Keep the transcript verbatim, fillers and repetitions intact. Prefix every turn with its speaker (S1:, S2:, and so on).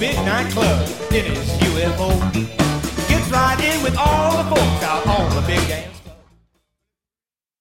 S1: big night club in his U F O. Gets right in with all the folks out on the big dance.